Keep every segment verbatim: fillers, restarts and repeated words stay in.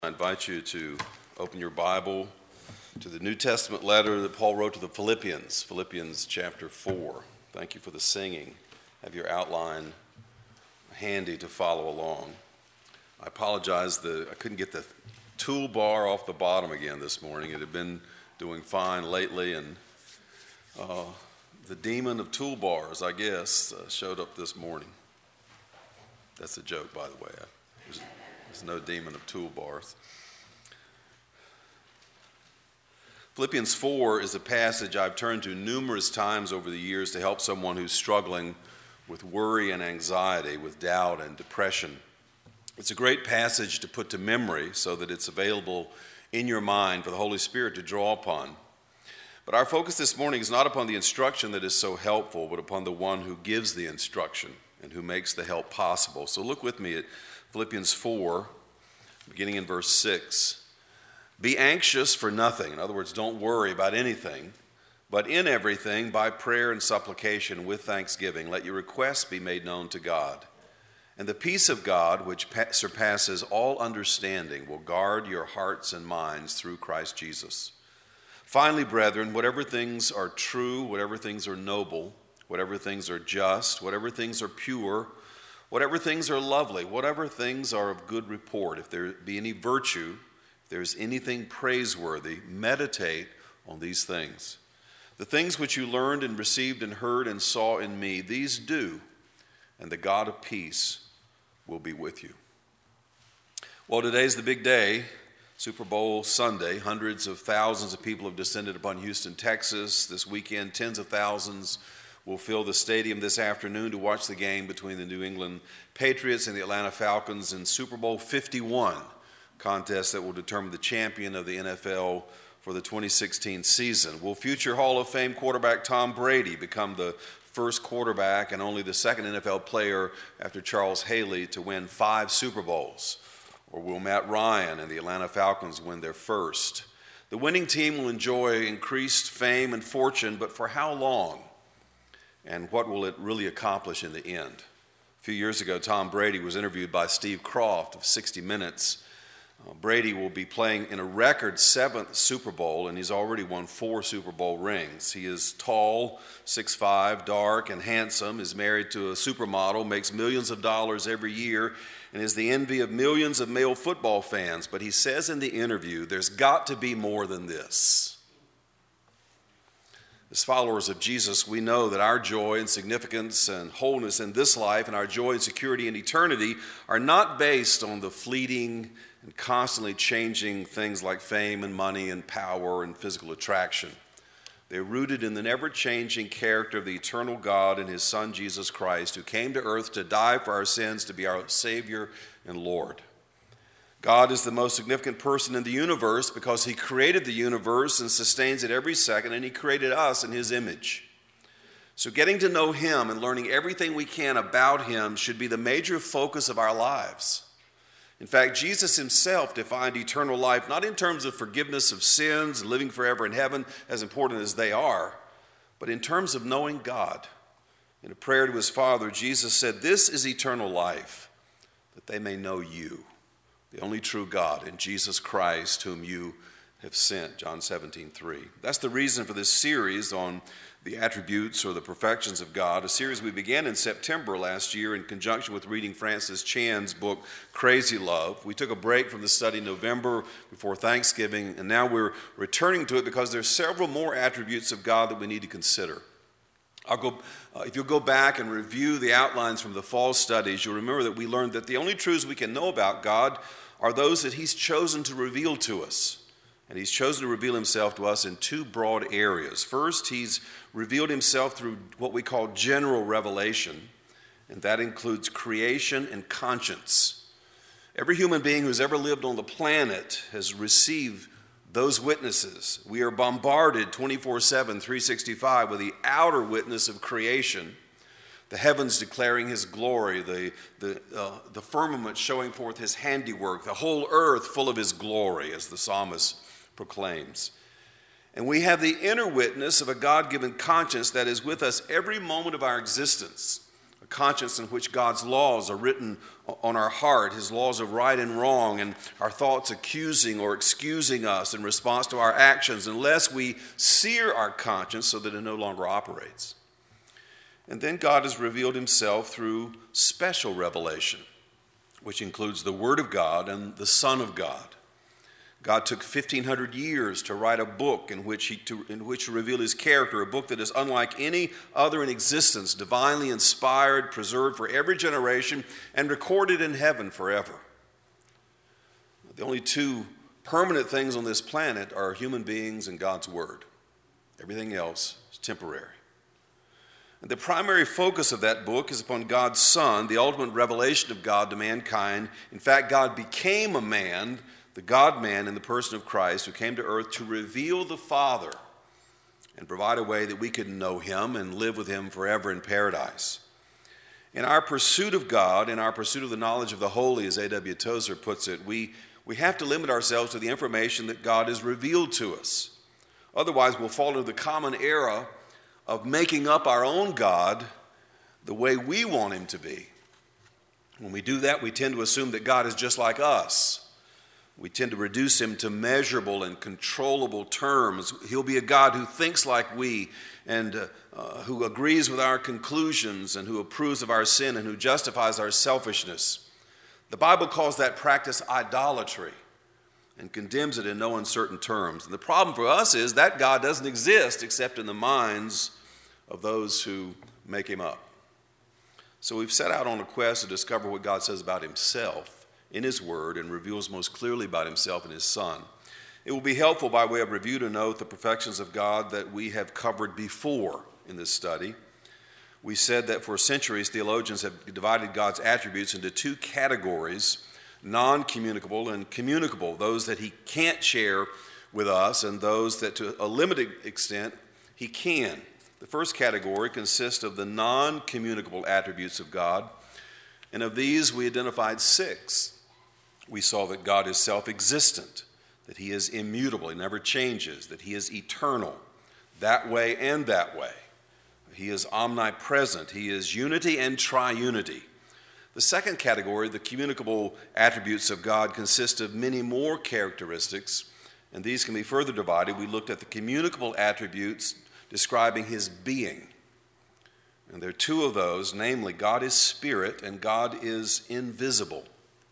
I invite you to open your Bible to the New Testament letter that Paul wrote to the Philippians, Philippians chapter four. Thank you for the singing. Have your outline handy to follow along. I apologize, the, I couldn't get the toolbar off the bottom again this morning. It had been doing fine lately, and uh, the demon of toolbars, I guess, uh, showed up this morning. That's a joke, by the way. I, there's, there's no demon of toolbars. Philippians four is a passage I've turned to numerous times over the years to help someone who's struggling with worry and anxiety, with doubt and depression. It's a great passage to put to memory so that it's available in your mind for the Holy Spirit to draw upon. But our focus this morning is not upon the instruction that is so helpful, but upon the one who gives the instruction and who makes the help possible. So look with me at Philippians four, beginning in verse six. Be anxious for nothing. In other words, don't worry about anything, but in everything, by prayer and supplication with thanksgiving, let your requests be made known to God. And the peace of God, which surpasses all understanding, will guard your hearts and minds through Christ Jesus. Finally, brethren, whatever things are true, whatever things are noble, whatever things are just, whatever things are pure, whatever things are lovely, whatever things are of good report, if there be any virtue, if there is anything praiseworthy, meditate on these things. The things which you learned and received and heard and saw in me, these do, and the God of peace will be with you. Well, today's the big day, Super Bowl Sunday. Hundreds of thousands of people have descended upon Houston, Texas this weekend. Tens of thousands will fill the stadium this afternoon to watch the game between the New England Patriots and the Atlanta Falcons in Super Bowl fifty-one, contest that will determine the champion of the N F L for the twenty sixteen season. Will future Hall of Fame quarterback Tom Brady become the first quarterback and only the second N F L player after Charles Haley to win five Super Bowls? Or will Matt Ryan and the Atlanta Falcons win their first? The winning team will enjoy increased fame and fortune, but for how long? And what will it really accomplish in the end? A few years ago, Tom Brady was interviewed by Steve Kroft of sixty minutes. Uh, Brady will be playing in a record seventh Super Bowl, and he's already won four Super Bowl rings. He is tall, six foot five, dark, and handsome, is married to a supermodel, makes millions of dollars every year, and is the envy of millions of male football fans. But he says in the interview, there's got to be more than this. As followers of Jesus, we know that our joy and significance and wholeness in this life and our joy and security in eternity are not based on the fleeting and constantly changing things like fame and money and power and physical attraction. They're rooted in the never-changing character of the eternal God and his Son, Jesus Christ, who came to earth to die for our sins, to be our Savior and Lord. God is the most significant person in the universe because he created the universe and sustains it every second, and he created us in his image. So getting to know him and learning everything we can about him should be the major focus of our lives. In fact, Jesus himself defined eternal life not in terms of forgiveness of sins and living forever in heaven, as important as they are, but in terms of knowing God. In a prayer to his Father, Jesus said, "This is eternal life, that they may know you, the only true God, and Jesus Christ, whom you have sent," John seventeen three. That's the reason for this series on the attributes or the perfections of God, a series we began in September last year in conjunction with reading Francis Chan's book, Crazy Love. We took a break from the study in November before Thanksgiving, and now we're returning to it because there's several more attributes of God that we need to consider. I'll go, uh, if you'll go back and review the outlines from the fall studies, you'll remember that we learned that the only truths we can know about God are those that he's chosen to reveal to us. And he's chosen to reveal himself to us in two broad areas. First, he's revealed himself through what we call general revelation, and that includes creation and conscience. Every human being who's ever lived on the planet has received those witnesses. We are bombarded twenty-four seven, three sixty-five with the outer witness of creation, the heavens declaring his glory, the, the, uh, the firmament showing forth his handiwork, the whole earth full of his glory, as the psalmist proclaims. And we have the inner witness of a God-given conscience that is with us every moment of our existence. a conscience in which God's laws are written on our heart, his laws of right and wrong, and our thoughts accusing or excusing us in response to our actions, unless we sear our conscience so that it no longer operates. And then God has revealed himself through special revelation, which includes the Word of God and the Son of God. God took fifteen hundred years to write a book in which, he, to, in which to reveal his character, a book that is unlike any other in existence, divinely inspired, preserved for every generation, and recorded in heaven forever. The only two permanent things on this planet are human beings and God's Word. Everything else is temporary. And the primary focus of that book is upon God's Son, the ultimate revelation of God to mankind. In fact, God became a man, the God-man in the person of Christ, who came to earth to reveal the Father and provide a way that we could know him and live with him forever in paradise. In our pursuit of God, in our pursuit of the knowledge of the holy, as A W Tozer puts it, we, we have to limit ourselves to the information that God has revealed to us. Otherwise, we'll fall into the common error of making up our own God the way we want him to be. When we do that, we tend to assume that God is just like us. We tend to reduce him to measurable and controllable terms. He'll be a God who thinks like we and uh, uh, who agrees with our conclusions and who approves of our sin and who justifies our selfishness. The Bible calls that practice idolatry and condemns it in no uncertain terms. And the problem for us is that God doesn't exist except in the minds of those who make him up. So we've set out on a quest to discover what God says about himself in his word and reveals most clearly about himself and his Son. It will be helpful by way of review to note the perfections of God that we have covered before in this study. We said that for centuries theologians have divided God's attributes into two categories: non-communicable and communicable, those that he can't share with us and those that to a limited extent he can. The first category consists of the non-communicable attributes of God, and of these we identified six. We saw that God is self-existent, that he is immutable, he never changes, that he is eternal, that way and that way. He is omnipresent, he is unity and triunity. The second category, the communicable attributes of God, consist of many more characteristics, and these can be further divided. We looked at the communicable attributes describing his being. And there are two of those, namely, God is spirit and God is invisible.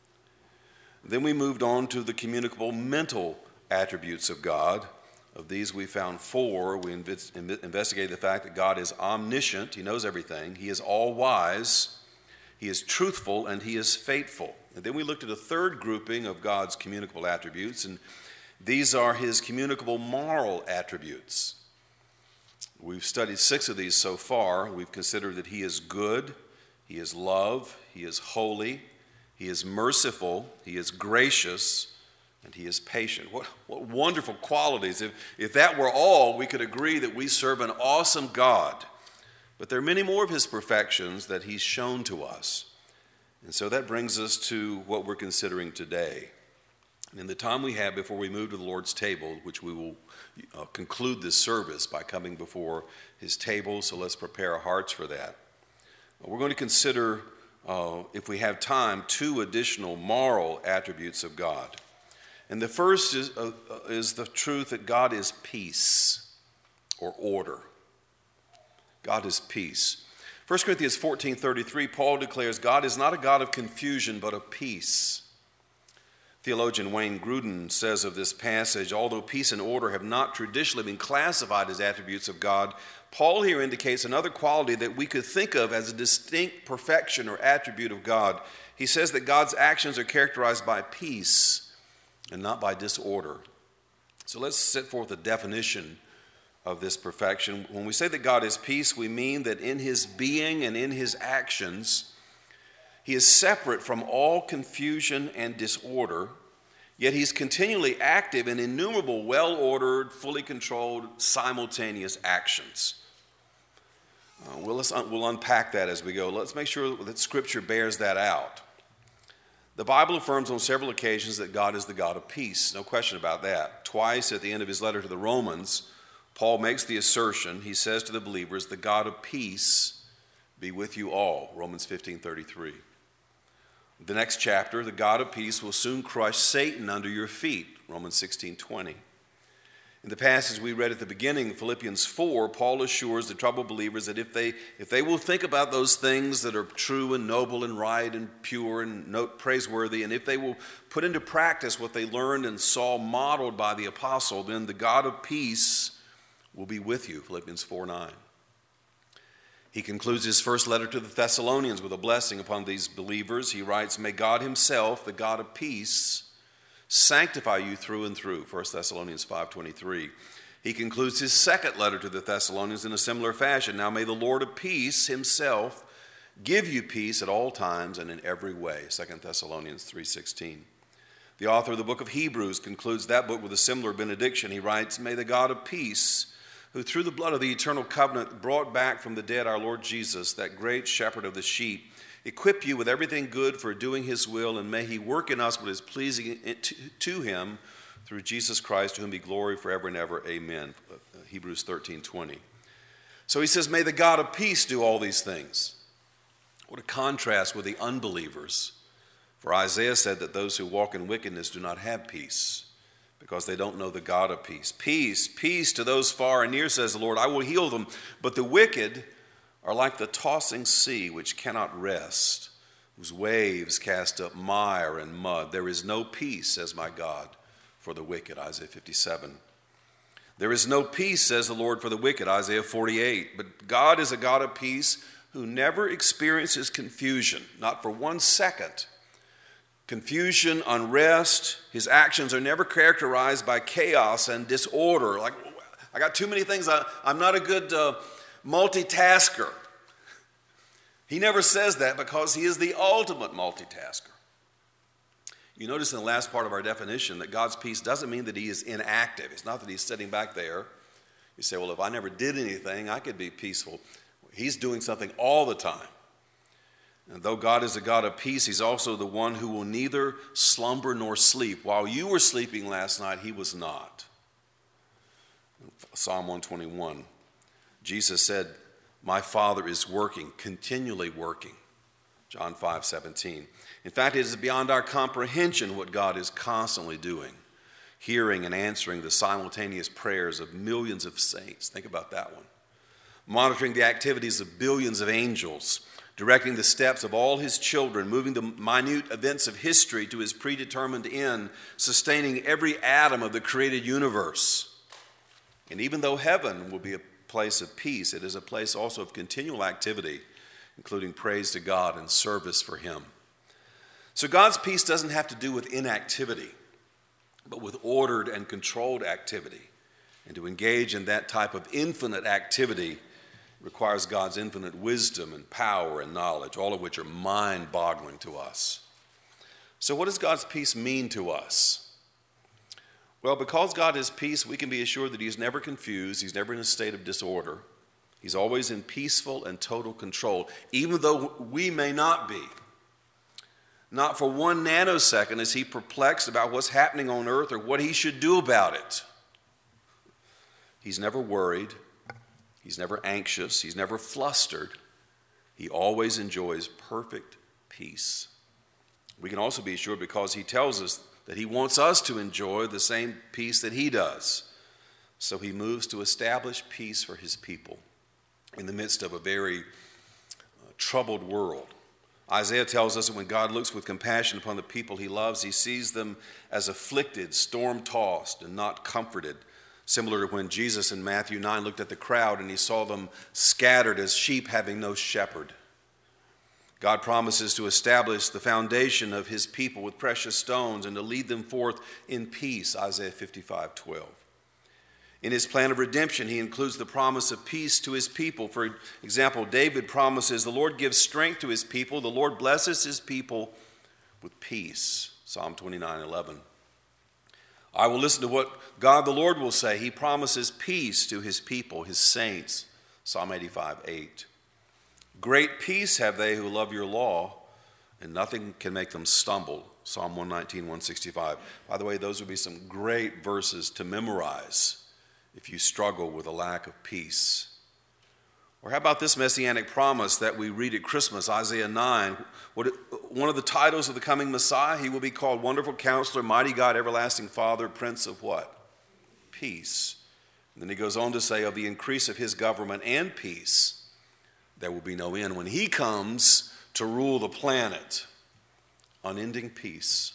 Then we moved on to the communicable mental attributes of God. Of these we found four. We investigated the fact that God is omniscient, he knows everything, he is all-wise, he is truthful, and he is faithful. And then we looked at a third grouping of God's communicable attributes, and these are his communicable moral attributes. We've studied six of these so far. We've considered that he is good, he is love, he is holy, he is merciful, he is gracious, and he is patient. What, what wonderful qualities. If, if that were all, we could agree that we serve an awesome God. But there are many more of his perfections that he's shown to us. And so that brings us to what we're considering today. And in the time we have before we move to the Lord's table, which we will uh, conclude this service by coming before his table, so let's prepare our hearts for that. We're going to consider, uh, if we have time, two additional moral attributes of God. And the first is, uh, is the truth that God is peace or order. God is peace. First Corinthians fourteen thirty-three, Paul declares God is not a God of confusion, but of peace. Theologian Wayne Grudem says of this passage, although peace and order have not traditionally been classified as attributes of God, Paul here indicates another quality that we could think of as a distinct perfection or attribute of God. He says that God's actions are characterized by peace and not by disorder. So let's set forth a definition of this perfection. When we say that God is peace, we mean that in his being and in his actions, he is separate from all confusion and disorder, yet he's continually active in innumerable, well-ordered, fully controlled, simultaneous actions. Uh, we'll, let's un- we'll unpack that as we go. Let's make sure that Scripture bears that out. The Bible affirms on several occasions that God is the God of peace. No question about that. Twice at the end of his letter to the Romans, Paul makes the assertion, he says to the believers, the God of peace be with you all, Romans fifteen thirty-three. The next chapter, the God of peace will soon crush Satan under your feet, Romans sixteen twenty. In the passage we read at the beginning, Philippians four, Paul assures the troubled believers that if they, if they will think about those things that are true and noble and right and pure and note praiseworthy, and if they will put into practice what they learned and saw modeled by the apostle, then the God of peace will be with you, Philippians four nine. He concludes his first letter to the Thessalonians with a blessing upon these believers. He writes, "May God himself, the God of peace, sanctify you through and through," First Thessalonians five twenty-three. He concludes his second letter to the Thessalonians in a similar fashion. "Now may the Lord of peace himself give you peace at all times and in every way," Second Thessalonians three sixteen. The author of the book of Hebrews concludes that book with a similar benediction. He writes, "May the God of peace, who through the blood of the eternal covenant brought back from the dead our Lord Jesus, that great shepherd of the sheep, equip you with everything good for doing his will, and may he work in us what is pleasing to him through Jesus Christ, to whom be glory forever and ever. Amen." Hebrews thirteen twenty. So he says, may the God of peace do all these things. What a contrast with the unbelievers. For Isaiah said that those who walk in wickedness do not have peace, because they don't know the God of peace. Peace, peace to those far and near, says the Lord. I will heal them. But the wicked are like the tossing sea, which cannot rest, whose waves cast up mire and mud. There is no peace, says my God, for the wicked, Isaiah fifty-seven. There is no peace, says the Lord, for the wicked, Isaiah forty-eight. But God is a God of peace who never experiences confusion, not for one second. Confusion, unrest, his actions are never characterized by chaos and disorder. Like, I got too many things, I, I'm not a good uh, multitasker. He never says that because he is the ultimate multitasker. You notice in the last part of our definition that God's peace doesn't mean that he is inactive. It's not that he's sitting back there. You say, well, if I never did anything, I could be peaceful. He's doing something all the time. And though God is a God of peace, he's also the one who will neither slumber nor sleep. While you were sleeping last night, he was not. Psalm one twenty-one. Jesus said, my Father is working, continually working. John five seventeen. In fact, it is beyond our comprehension what God is constantly doing, hearing and answering the simultaneous prayers of millions of saints. Think about that one. Monitoring the activities of billions of angels, directing the steps of all his children, moving the minute events of history to his predetermined end, sustaining every atom of the created universe. And even though heaven will be a place of peace, it is a place also of continual activity, including praise to God and service for him. So God's peace doesn't have to do with inactivity, but with ordered and controlled activity. And to engage in that type of infinite activity requires God's infinite wisdom and power and knowledge, all of which are mind-boggling to us. So what does God's peace mean to us? Well, because God is peace, we can be assured that he's never confused, he's never in a state of disorder. He's always in peaceful and total control, even though we may not be. Not for one nanosecond is he perplexed about what's happening on earth or what he should do about it. He's never worried. He's never anxious. He's never flustered. He always enjoys perfect peace. We can also be assured because he tells us that he wants us to enjoy the same peace that he does. So he moves to establish peace for his people in the midst of a very uh, troubled world. Isaiah tells us that when God looks with compassion upon the people he loves, he sees them as afflicted, storm-tossed, and not comforted. Similar to when Jesus in Matthew nine looked at the crowd and he saw them scattered as sheep having no shepherd. God promises to establish the foundation of his people with precious stones and to lead them forth in peace, Isaiah fifty-five twelve. In his plan of redemption, he includes the promise of peace to his people. For example, David promises the Lord gives strength to his people. The Lord blesses his people with peace, Psalm twenty-nine eleven. I will listen to what God the Lord will say. He promises peace to his people, his saints, Psalm eighty-five eight. Great peace have they who love your law, and nothing can make them stumble, Psalm one nineteen one sixty-five. By the way, those would be some great verses to memorize if you struggle with a lack of peace. Or how about this messianic promise that we read at Christmas, Isaiah nine? What, one of the titles of the coming Messiah, he will be called Wonderful Counselor, Mighty God, Everlasting Father, Prince of what? Peace. And then he goes on to say of the increase of his government and peace, there will be no end. When he comes to rule the planet, unending peace.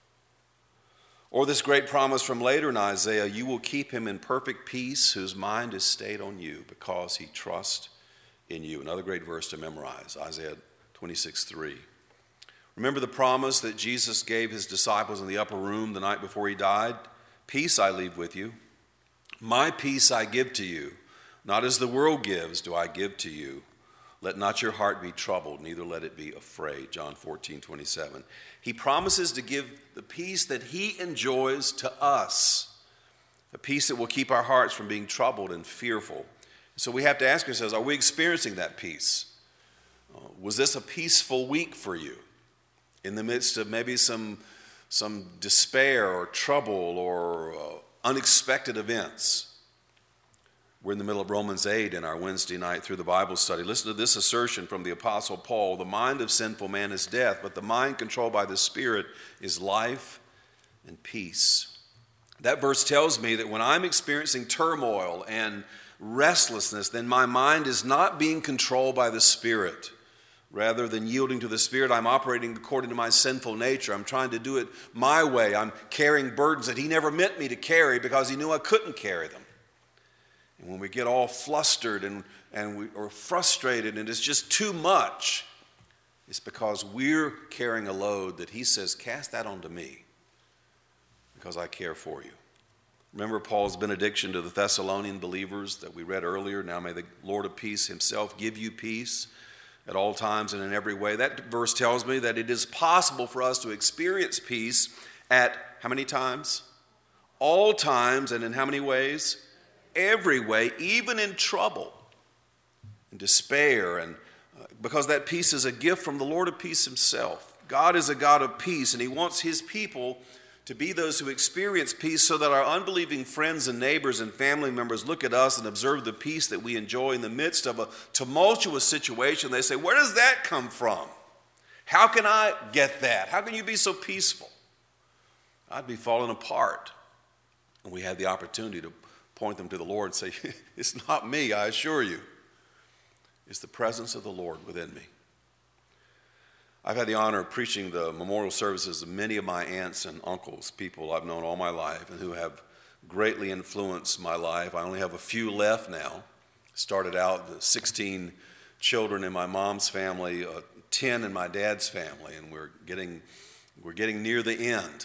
Or this great promise from later in Isaiah, you will keep him in perfect peace whose mind is stayed on you because he trusts in you. Another great verse to memorize, Isaiah twenty-six three. Remember the promise that Jesus gave his disciples in the upper room the night before he died? Peace I leave with you. My peace I give to you. Not as the world gives do I give to you. Let not your heart be troubled, neither let it be afraid. John fourteen twenty-seven. He promises to give the peace that he enjoys to us, a peace that will keep our hearts from being troubled and fearful. So we have to ask ourselves, are we experiencing that peace? Uh, was this a peaceful week for you in the midst of maybe some, some despair or trouble or uh, unexpected events? We're in the middle of Romans eight in our Wednesday night through the Bible study. Listen to this assertion from the Apostle Paul. The mind of sinful man is death, but the mind controlled by the Spirit is life and peace. That verse tells me that when I'm experiencing turmoil and restlessness, then my mind is not being controlled by the Spirit. Rather than yielding to the Spirit, I'm operating according to my sinful nature. I'm trying to do it my way. I'm carrying burdens that he never meant me to carry because he knew I couldn't carry them. And when we get all flustered and, and we are frustrated and it's just too much, it's because we're carrying a load that he says, cast that onto me because I care for you. Remember Paul's benediction to the Thessalonian believers that we read earlier? Now may the Lord of peace himself give you peace at all times and in every way. That verse tells me that it is possible for us to experience peace at how many times? All times, and in how many ways? Every way, even in trouble and despair, and uh, because that peace is a gift from the Lord of peace himself. God is a God of peace, and he wants his people to be those who experience peace so that our unbelieving friends and neighbors and family members look at us and observe the peace that we enjoy in the midst of a tumultuous situation. They say, where does that come from? How can I get that? How can you be so peaceful? I'd be falling apart. And we had the opportunity to point them to the Lord and say, it's not me, I assure you. It's the presence of the Lord within me. I've had the honor of preaching the memorial services of many of my aunts and uncles, people I've known all my life and who have greatly influenced my life. I only have a few left now. Started out with sixteen children in my mom's family, uh, ten in my dad's family, and we're getting, we're getting near the end.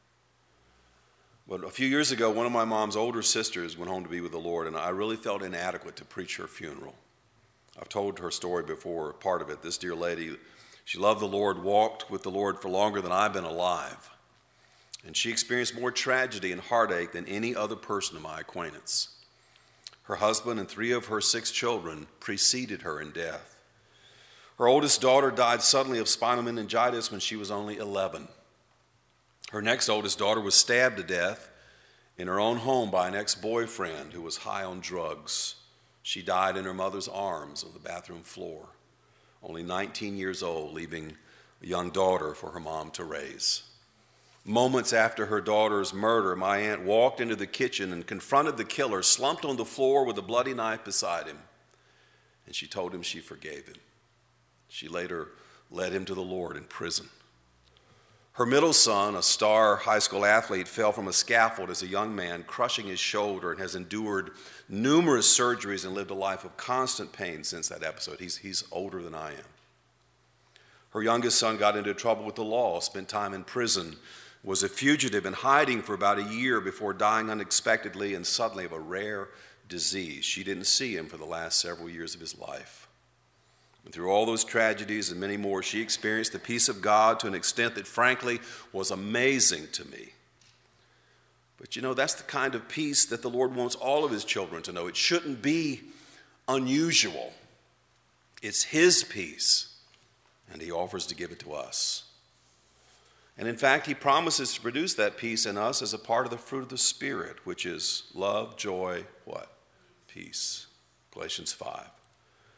But a few years ago, one of my mom's older sisters went home to be with the Lord, and I really felt inadequate to preach her funeral. I've told her story before, part of it. This dear lady, she loved the Lord, walked with the Lord for longer than I've been alive. And she experienced more tragedy and heartache than any other person of my acquaintance. Her husband and three of her six children preceded her in death. Her oldest daughter died suddenly of spinal meningitis when she was only eleven. Her next oldest daughter was stabbed to death in her own home by an ex-boyfriend who was high on drugs. She died in her mother's arms on the bathroom floor, only nineteen years old, leaving a young daughter for her mom to raise. Moments after her daughter's murder, my aunt walked into the kitchen and confronted the killer, slumped on the floor with a bloody knife beside him, and she told him she forgave him. She later led him to the Lord in prison. Her middle son, a star high school athlete, fell from a scaffold as a young man, crushing his shoulder, and has endured numerous surgeries and lived a life of constant pain since that episode. He's, he's older than I am. Her youngest son got into trouble with the law, spent time in prison, was a fugitive in hiding for about a year before dying unexpectedly and suddenly of a rare disease. She didn't see him for the last several years of his life. And through all those tragedies and many more, she experienced the peace of God to an extent that, frankly, was amazing to me. But you know, that's the kind of peace that the Lord wants all of his children to know. It shouldn't be unusual. It's his peace, and he offers to give it to us. And in fact, he promises to produce that peace in us as a part of the fruit of the Spirit, which is love, joy, what? Peace. Galatians five.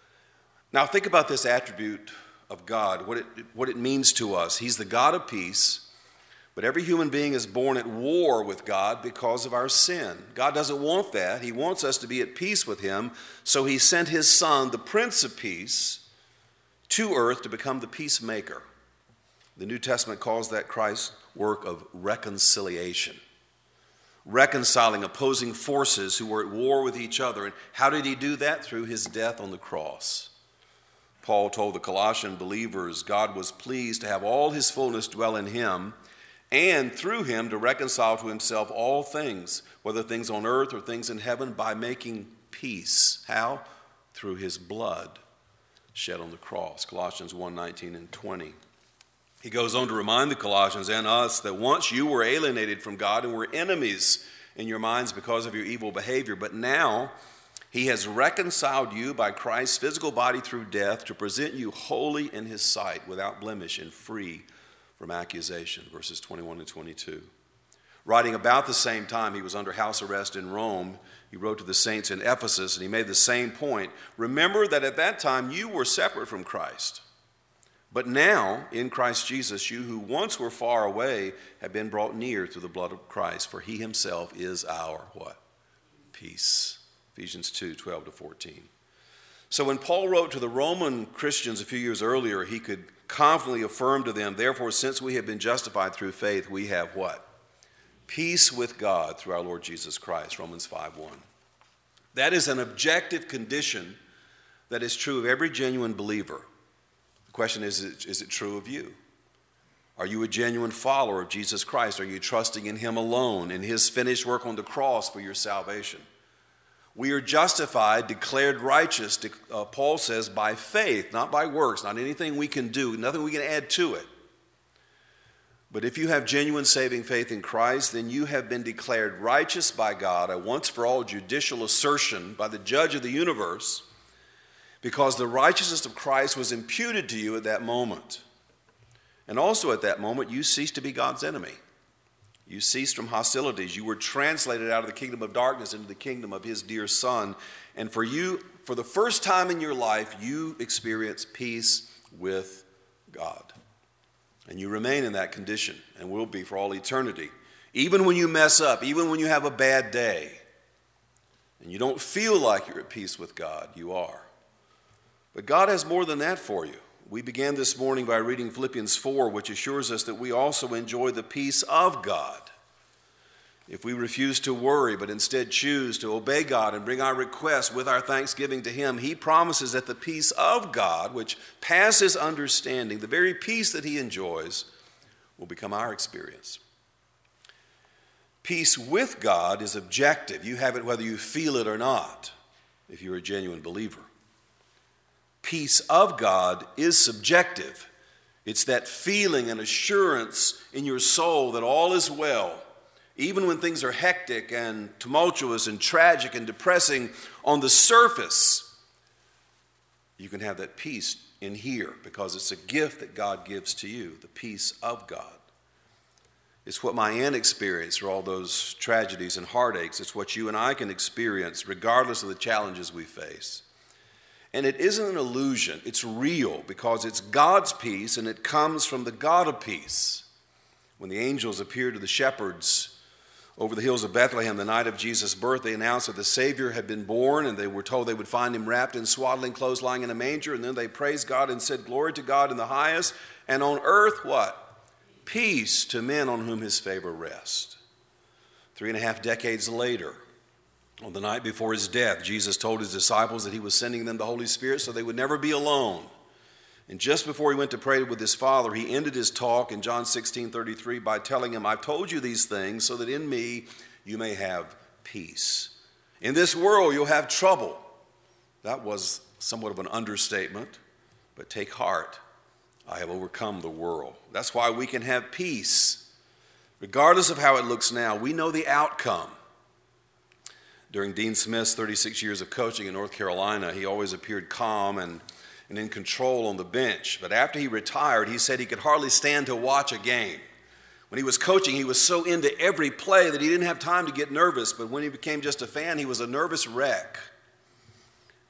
Now think about this attribute of God, what it, what it means to us. He's the God of peace, but every human being is born at war with God because of our sin. God doesn't want that. He wants us to be at peace with him, so he sent his Son, the Prince of Peace, to earth to become the peacemaker. The New Testament calls that Christ's work of reconciliation. Reconciling opposing forces who were at war with each other. And how did he do that? Through his death on the cross. Paul told the Colossian believers God was pleased to have all his fullness dwell in him, and through him to reconcile to himself all things, whether things on earth or things in heaven, by making peace. How? Through his blood shed on the cross. Colossians one, nineteen and twenty. He goes on to remind the Colossians and us that once you were alienated from God and were enemies in your minds because of your evil behavior, but now he has reconciled you by Christ's physical body through death to present you holy in his sight, without blemish and free from accusation. Verses twenty-one and twenty-two. Writing about the same time he was under house arrest in Rome, he wrote to the saints in Ephesus, and he made the same point. Remember that at that time you were separate from Christ. But now, in Christ Jesus, you who once were far away have been brought near through the blood of Christ, for he himself is our what? Peace. Ephesians two, twelve to fourteen. So when Paul wrote to the Roman Christians a few years earlier, he could confidently affirm to them, therefore, since we have been justified through faith, we have what? Peace with God through our Lord Jesus Christ, Romans five, one. That is an objective condition that is true of every genuine believer. The question is, is it true of you? Are you a genuine follower of Jesus Christ? Are you trusting in him alone, in his finished work on the cross for your salvation? We are justified, declared righteous, uh, Paul says, by faith, not by works, not anything we can do, nothing we can add to it. But if you have genuine saving faith in Christ, then you have been declared righteous by God, a once-for-all judicial assertion by the judge of the universe, because the righteousness of Christ was imputed to you at that moment. And also at that moment, you ceased to be God's enemy. You ceased from hostilities. You were translated out of the kingdom of darkness into the kingdom of his dear Son. And for you, for the first time in your life, you experience peace with God. And you remain in that condition and will be for all eternity. Even when you mess up, even when you have a bad day, and you don't feel like you're at peace with God, you are. But God has more than that for you. We began this morning by reading Philippians four, which assures us that we also enjoy the peace of God. If we refuse to worry, but instead choose to obey God and bring our requests with our thanksgiving to him, he promises that the peace of God, which passes understanding, the very peace that he enjoys, will become our experience. Peace with God is objective. You have it whether you feel it or not, if you're a genuine believer. Peace of God is subjective. It's that feeling and assurance in your soul that all is well. Even when things are hectic and tumultuous and tragic and depressing on the surface, you can have that peace in here because it's a gift that God gives to you, the peace of God. It's what my aunt experienced through all those tragedies and heartaches. It's what you and I can experience regardless of the challenges we face. And it isn't an illusion, it's real because it's God's peace and it comes from the God of peace. When the angels appeared to the shepherds over the hills of Bethlehem the night of Jesus' birth, they announced that the Savior had been born, and they were told they would find him wrapped in swaddling clothes lying in a manger, and then they praised God and said, "Glory to God in the highest, and on earth," what? "Peace to men on whom his favor rests." Three and a half decades later, on the night before his death, Jesus told his disciples that he was sending them the Holy Spirit so they would never be alone. And just before he went to pray with his Father, he ended his talk in John sixteen thirty-three by telling him, "I've told you these things so that in me you may have peace. In this world you'll have trouble." That was somewhat of an understatement, but take heart. I have overcome the world. That's why we can have peace. Regardless of how it looks now, we know the outcome. During Dean Smith's thirty-six years of coaching in North Carolina, he always appeared calm and, and in control on the bench. But after he retired, he said he could hardly stand to watch a game. When he was coaching, he was so into every play that he didn't have time to get nervous. But when he became just a fan, he was a nervous wreck.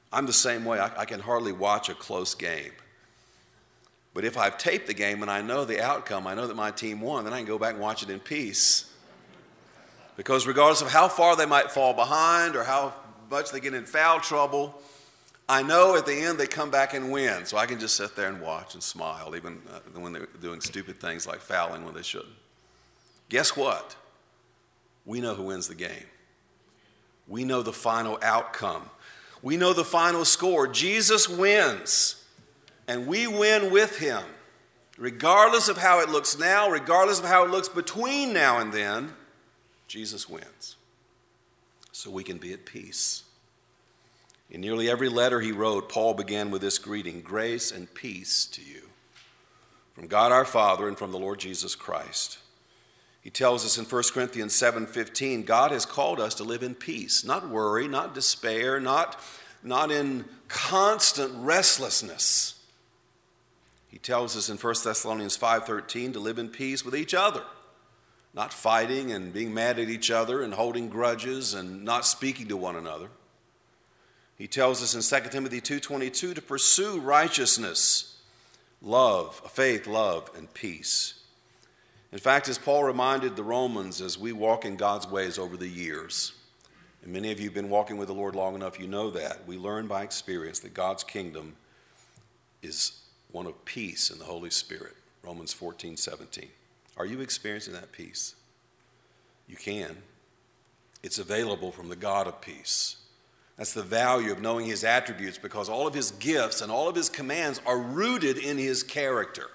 I'm the same way. I, I can hardly watch a close game. But if I've taped the game and I know the outcome, I know that my team won, then I can go back and watch it in peace. Because regardless of how far they might fall behind or how much they get in foul trouble, I know at the end they come back and win. So I can just sit there and watch and smile, even uh, when they're doing stupid things like fouling when they shouldn't. Guess what? We know who wins the game. We know the final outcome. We know the final score. Jesus wins, and we win with him. Regardless of how it looks now, regardless of how it looks between now and then, Jesus wins. So we can be at peace. In nearly every letter he wrote, Paul began with this greeting: grace and peace to you from God our Father and from the Lord Jesus Christ. He tells us in First Corinthians seven fifteen, God has called us to live in peace, not worry, not despair, not, not in constant restlessness. He tells us in First Thessalonians five thirteen to live in peace with each other, not fighting and being mad at each other and holding grudges and not speaking to one another. He tells us in Second Timothy two twenty-two to pursue righteousness, love, faith, love, and peace. In fact, as Paul reminded the Romans as we walk in God's ways over the years, and many of you have been walking with the Lord long enough, you know that, we learn by experience that God's kingdom is one of peace in the Holy Spirit. Romans fourteen seventeen. Are you experiencing that peace? You can. It's available from the God of peace. That's the value of knowing his attributes, because all of his gifts and all of his commands are rooted in his character.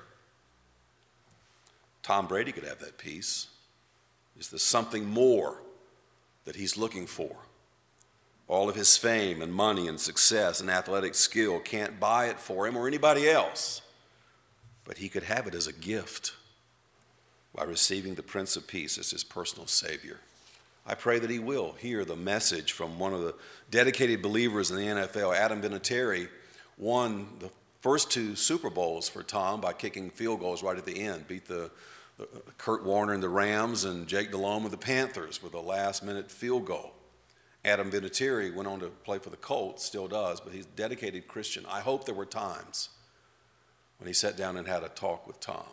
Tom Brady could have that peace. Is there something more that he's looking for? All of his fame and money and success and athletic skill can't buy it for him or anybody else. But he could have it as a gift by receiving the Prince of Peace as his personal Savior. I pray that he will hear the message from one of the dedicated believers in the N F L. Adam Vinatieri won the first two Super Bowls for Tom by kicking field goals right at the end. Beat the, the Kurt Warner and the Rams and Jake Delhomme with the Panthers with a last-minute field goal. Adam Vinatieri went on to play for the Colts, still does, but he's a dedicated Christian. I hope there were times when he sat down and had a talk with Tom.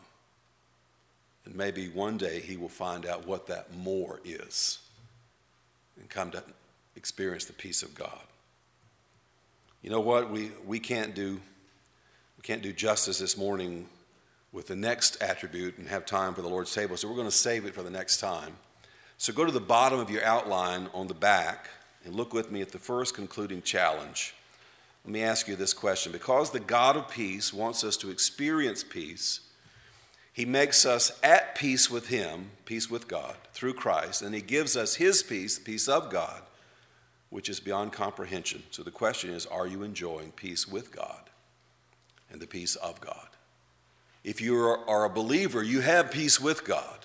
And maybe one day he will find out what that more is and come to experience the peace of God. You know what? We, we can't do we can't do justice this morning with the next attribute and have time for the Lord's table, so we're going to save it for the next time. So go to the bottom of your outline on the back and look with me at the first concluding challenge. Let me ask you this question. Because the God of peace wants us to experience peace, he makes us at peace with him, peace with God, through Christ, and he gives us his peace, the peace of God, which is beyond comprehension. So the question is, are you enjoying peace with God and the peace of God? If you are a believer, you have peace with God,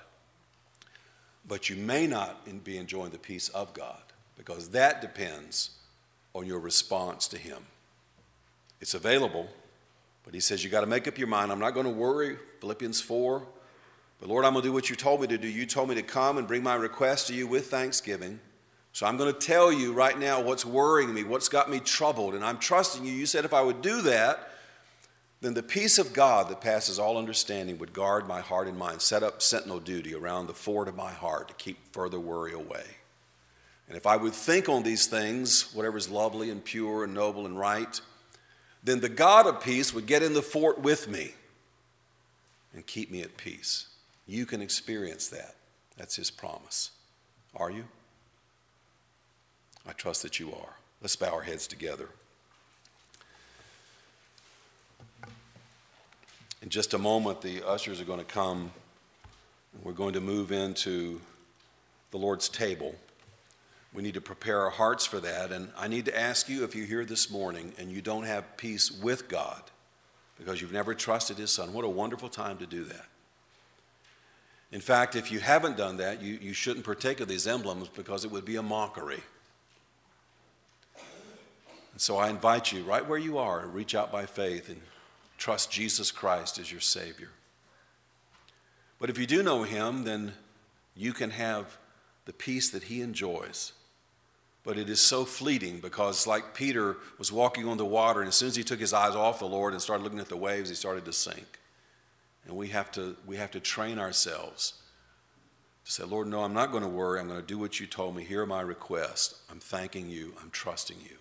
but you may not be enjoying the peace of God, because that depends on your response to him. It's available, but he says you got to make up your mind. I'm not going to worry, Philippians four, but Lord, I'm going to do what you told me to do. You told me to come and bring my request to you with thanksgiving. So I'm going to tell you right now what's worrying me, what's got me troubled, and I'm trusting you. You said if I would do that, then the peace of God that passes all understanding would guard my heart and mind, set up sentinel duty around the fort of my heart to keep further worry away. And if I would think on these things, whatever is lovely and pure and noble and right, then the God of peace would get in the fort with me and keep me at peace. You can experience that. That's his promise. Are you? I trust that you are. Let's bow our heads together. In just a moment, the ushers are going to come, and we're going to move into the Lord's table. We need to prepare our hearts for that, and I need to ask you, if you're here this morning and you don't have peace with God because you've never trusted his Son, what a wonderful time to do that. In fact, if you haven't done that, you, you shouldn't partake of these emblems, because it would be a mockery. And so I invite you right where you are to reach out by faith and trust Jesus Christ as your Savior. But if you do know him, then you can have the peace that he enjoys but it is so fleeting, because like Peter was walking on the water, and as soon as he took his eyes off the Lord and started looking at the waves, he started to sink. And we have to, we have to train ourselves to say, Lord, no, I'm not going to worry. I'm going to do what you told me. Here are my requests. I'm thanking you. I'm trusting you.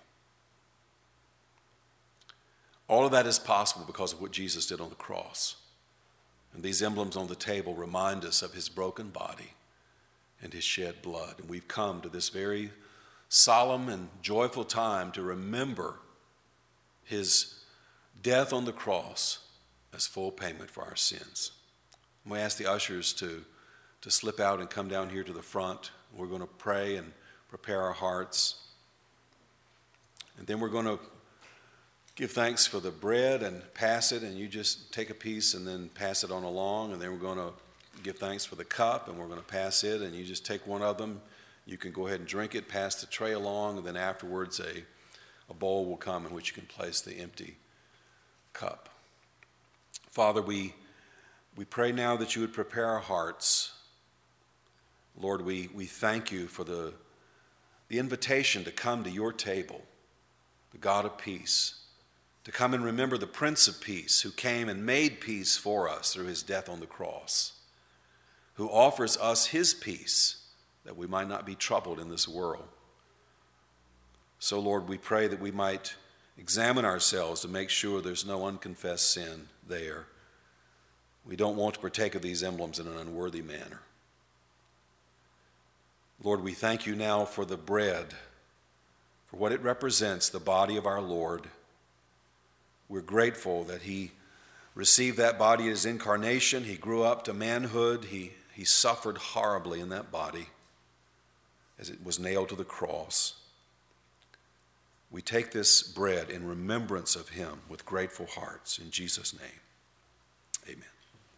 All of that is possible because of what Jesus did on the cross. And these emblems on the table remind us of his broken body and his shed blood. And we've come to this very solemn and joyful time to remember his death on the cross as full payment for our sins. And we ask the ushers to, to slip out and come down here to the front. We're going to pray and prepare our hearts. And then we're going to give thanks for the bread and pass it, and you just take a piece and then pass it on along. And then we're going to give thanks for the cup, and we're going to pass it, and you just take one of them. You can go ahead and drink it, pass the tray along, and then afterwards a, a bowl will come in which you can place the empty cup. Father, we, we pray now that you would prepare our hearts. Lord, we, we thank you for the, the invitation to come to your table, the God of peace, to come and remember the Prince of Peace who came and made peace for us through his death on the cross, who offers us his peace that we might not be troubled in this world. So, Lord, we pray that we might examine ourselves to make sure there's no unconfessed sin there. We don't want to partake of these emblems in an unworthy manner. Lord, we thank you now for the bread, for what it represents, the body of our Lord. We're grateful that he received that body at his incarnation. He grew up to manhood. He, he suffered horribly in that body as it was nailed to the cross. We take this bread in remembrance of him with grateful hearts. In Jesus' name, amen.